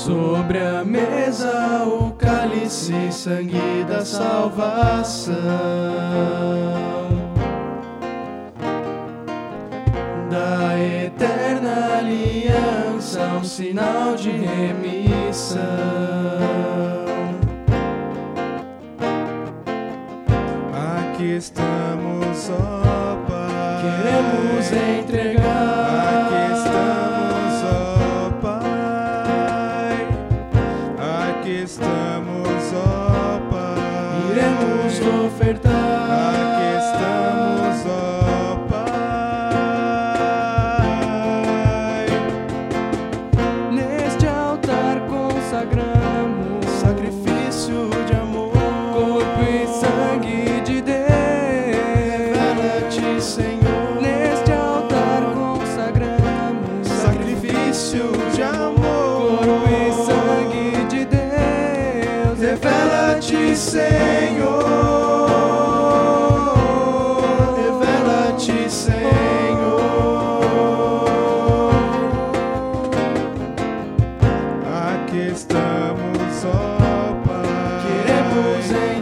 Sobre a mesa o cálice e sangue da salvação, da eterna aliança, um sinal de remissão. Aqui estamos, ó Pai, Queremos entregar. aqui estamos, ó Pai, aqui estamos, ó Pai, Iremos ofertar. aqui estamos, ó Pai, Neste altar consagramos sacrifício de amor, corpo e sangue de Deus. Revela-te, Senhor. Neste altar consagramos sacrifício de amor, corpo e sangue de Deus. Revela-te, Senhor. Revela-te, Senhor. aqui estamos, ó Pai, Queremos